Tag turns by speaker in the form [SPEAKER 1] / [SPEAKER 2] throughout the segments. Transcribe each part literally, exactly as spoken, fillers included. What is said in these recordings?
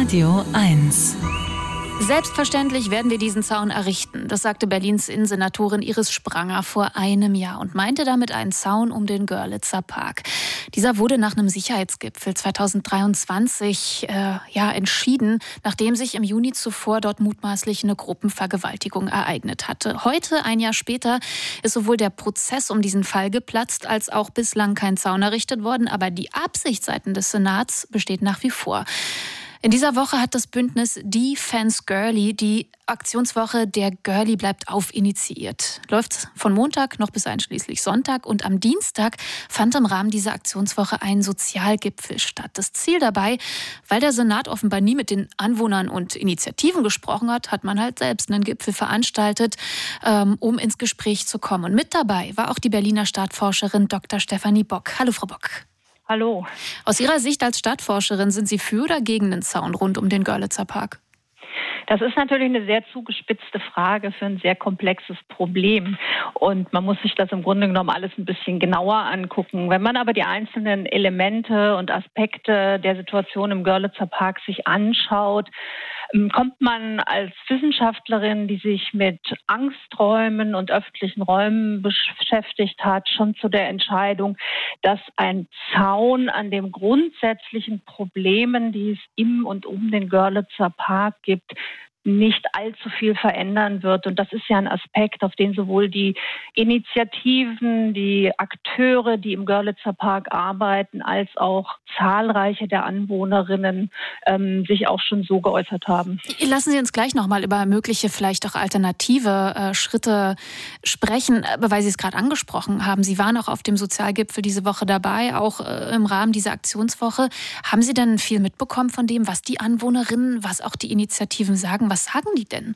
[SPEAKER 1] Radio eins.
[SPEAKER 2] Selbstverständlich werden wir diesen Zaun errichten. Das sagte Berlins Innensenatorin Iris Spranger vor einem Jahr und meinte damit einen Zaun um den Görlitzer Park. Dieser wurde nach einem Sicherheitsgipfel zweitausenddreiundzwanzig äh, ja, entschieden, nachdem sich im Juni zuvor dort mutmaßlich eine Gruppenvergewaltigung ereignet hatte. Heute, ein Jahr später, ist sowohl der Prozess um diesen Fall geplatzt, als auch bislang kein Zaun errichtet worden. Aber die Absicht seitens des Senats besteht nach wie vor. In dieser Woche hat das Bündnis Defense Girlie die Aktionswoche Der Girlie bleibt auf initiiert. Läuft von Montag noch bis einschließlich Sonntag und am Dienstag fand im Rahmen dieser Aktionswoche ein Sozialgipfel statt. Das Ziel dabei, weil der Senat offenbar nie mit den Anwohnern und Initiativen gesprochen hat, hat man halt selbst einen Gipfel veranstaltet, um ins Gespräch zu kommen. Und mit dabei war auch die Berliner Stadtforscherin Doktor Stefanie Bock. Hallo, Frau Bock.
[SPEAKER 3] Hallo.
[SPEAKER 2] Aus Ihrer Sicht als Stadtforscherin, sind Sie für oder gegen den Zaun rund um den Görlitzer Park?
[SPEAKER 3] Das ist natürlich eine sehr zugespitzte Frage für ein sehr komplexes Problem. Und man muss sich das im Grunde genommen alles ein bisschen genauer angucken. Wenn man aber die einzelnen Elemente und Aspekte der Situation im Görlitzer Park sich anschaut, kommt man als Wissenschaftlerin, die sich mit Angsträumen und öffentlichen Räumen beschäftigt hat, schon zu der Entscheidung, dass ein Zaun an den grundsätzlichen Problemen, die es im und um den Görlitzer Park gibt, nicht allzu viel verändern wird. Und das ist ja ein Aspekt, auf den sowohl die Initiativen, die Akteure, die im Görlitzer Park arbeiten, als auch zahlreiche der Anwohnerinnen ähm, sich auch schon so geäußert haben.
[SPEAKER 2] Lassen Sie uns gleich nochmal über mögliche, vielleicht auch alternative äh, Schritte sprechen, weil Sie es gerade angesprochen haben. Sie waren auch auf dem Sozialgipfel diese Woche dabei, auch äh, im Rahmen dieser Aktionswoche. Haben Sie denn viel mitbekommen von dem, was die Anwohnerinnen, was auch die Initiativen sagen? Was sagen die denn?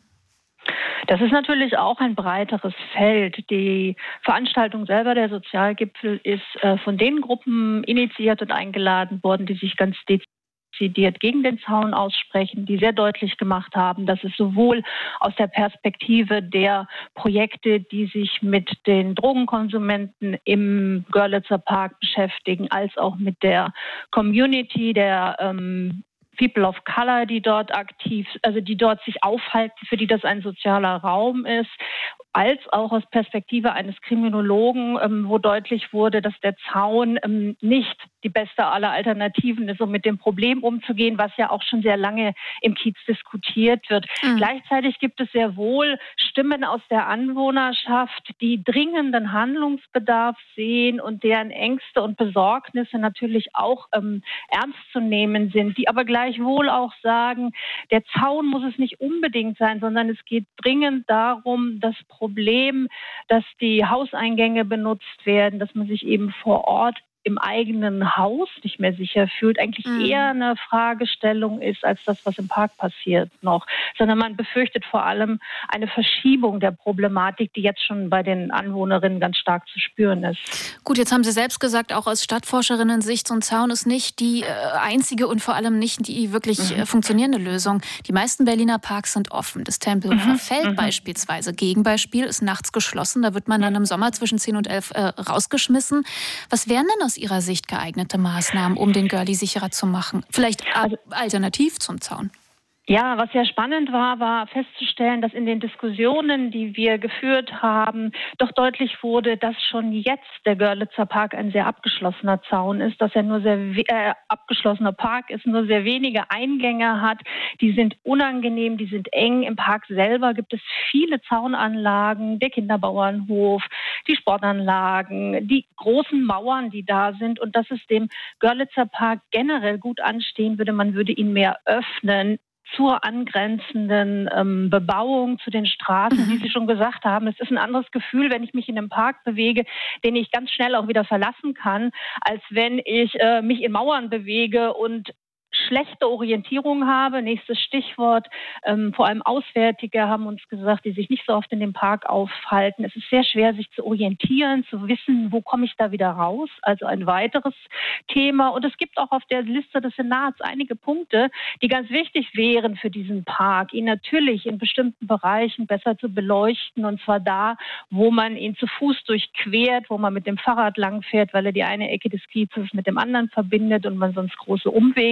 [SPEAKER 3] Das ist natürlich auch ein breiteres Feld. Die Veranstaltung selber, der Sozialgipfel, ist äh, von den Gruppen initiiert und eingeladen worden, die sich ganz dezidiert gegen den Zaun aussprechen, die sehr deutlich gemacht haben, dass es sowohl aus der Perspektive der Projekte, die sich mit den Drogenkonsumenten im Görlitzer Park beschäftigen, als auch mit der Community, der ähm, People of Color, die dort aktiv, also die dort sich aufhalten, für die das ein sozialer Raum ist, als auch aus Perspektive eines Kriminologen, ähm, wo deutlich wurde, dass der Zaun ähm, nicht die beste aller Alternativen ist, um mit dem Problem umzugehen, was ja auch schon sehr lange im Kiez diskutiert wird. Mhm. Gleichzeitig gibt es sehr wohl Stimmen aus der Anwohnerschaft, die dringenden Handlungsbedarf sehen und deren Ängste und Besorgnisse natürlich auch ähm, ernst zu nehmen sind, die aber gleichwohl auch sagen, der Zaun muss es nicht unbedingt sein, sondern es geht dringend darum, das Problem, dass die Hauseingänge benutzt werden, dass man sich eben vor Ort im eigenen Haus nicht mehr sicher fühlt, eigentlich mhm. eher eine Fragestellung ist, als das, was im Park passiert noch. Sondern man befürchtet vor allem eine Verschiebung der Problematik, die jetzt schon bei den Anwohnerinnen ganz stark zu spüren ist.
[SPEAKER 2] Gut, jetzt haben Sie selbst gesagt, auch aus Stadtforscherinnen-Sicht, so ein Zaun ist nicht die äh, einzige und vor allem nicht die wirklich mhm. äh, funktionierende Lösung. Die meisten Berliner Parks sind offen. Das Tempelhofer mhm. Feld mhm. beispielsweise, Gegenbeispiel, ist nachts geschlossen. Da wird man dann im Sommer zwischen zehn und elf äh, rausgeschmissen. Was wären denn aus Ihrer Sicht geeignete Maßnahmen, um den Girlie sicherer zu machen? Vielleicht alternativ zum Zaun?
[SPEAKER 3] Ja, was sehr spannend war, war festzustellen, dass in den Diskussionen, die wir geführt haben, doch deutlich wurde, dass schon jetzt der Görlitzer Park ein sehr abgeschlossener Zaun ist, dass er nur sehr äh, abgeschlossener Park ist, nur sehr wenige Eingänge hat. Die sind unangenehm, die sind eng. Im Park selber gibt es viele Zaunanlagen, der Kinderbauernhof, die Sportanlagen, die großen Mauern, die da sind, und dass es dem Görlitzer Park generell gut anstehen würde. Man würde ihn mehr öffnen zur angrenzenden ähm, Bebauung, zu den Straßen, wie Sie schon gesagt haben. Es ist ein anderes Gefühl, wenn ich mich in einem Park bewege, den ich ganz schnell auch wieder verlassen kann, als wenn ich äh, mich in Mauern bewege und schlechte Orientierung habe. Nächstes Stichwort, ähm, vor allem Auswärtige haben uns gesagt, die sich nicht so oft in dem Park aufhalten. Es ist sehr schwer, sich zu orientieren, zu wissen, wo komme ich da wieder raus. Also ein weiteres Thema. Und es gibt auch auf der Liste des Senats einige Punkte, die ganz wichtig wären für diesen Park, ihn natürlich in bestimmten Bereichen besser zu beleuchten. Und zwar da, wo man ihn zu Fuß durchquert, wo man mit dem Fahrrad langfährt, weil er die eine Ecke des Kiezes mit dem anderen verbindet und man sonst große Umwege macht.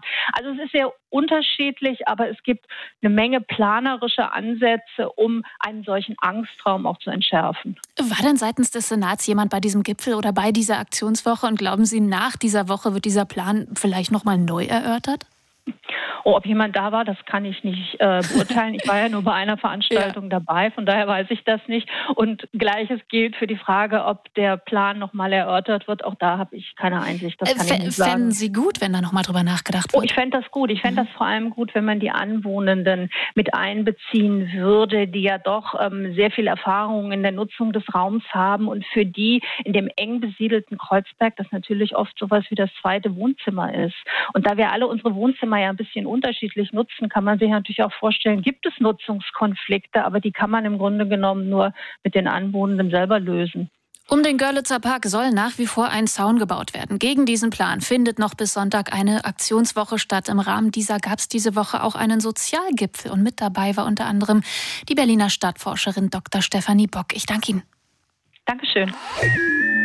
[SPEAKER 3] Also es ist sehr unterschiedlich, aber es gibt eine Menge planerische Ansätze, um einen solchen Angstraum auch zu entschärfen.
[SPEAKER 2] War denn seitens des Senats jemand bei diesem Gipfel oder bei dieser Aktionswoche und glauben Sie, nach dieser Woche wird dieser Plan vielleicht nochmal neu erörtert?
[SPEAKER 3] Oh, ob jemand da war, das kann ich nicht äh, beurteilen. Ich war ja nur bei einer Veranstaltung ja. dabei, von daher weiß ich das nicht. Und Gleiches gilt für die Frage, ob der Plan nochmal erörtert wird. Auch da habe ich keine Einsicht. Das kann äh, ich nicht sagen.
[SPEAKER 2] Fänden Sie gut, wenn da nochmal drüber nachgedacht wird?
[SPEAKER 3] Oh, ich fände das gut. Ich fände mhm. das vor allem gut, wenn man die Anwohnenden mit einbeziehen würde, die ja doch ähm, sehr viel Erfahrung in der Nutzung des Raums haben und für die in dem eng besiedelten Kreuzberg das natürlich oft sowas wie das zweite Wohnzimmer ist. Und da wir alle unsere Wohnzimmer ja ein bisschen unterschiedlich nutzen, kann man sich natürlich auch vorstellen, gibt es Nutzungskonflikte, aber die kann man im Grunde genommen nur mit den Anwohnenden selber lösen.
[SPEAKER 2] Um den Görlitzer Park soll nach wie vor ein Zaun gebaut werden. Gegen diesen Plan findet noch bis Sonntag eine Aktionswoche statt. Im Rahmen dieser gab es diese Woche auch einen Sozialgipfel und mit dabei war unter anderem die Berliner Stadtforscherin Doktor Stefanie Bock. Ich danke Ihnen.
[SPEAKER 3] Dankeschön.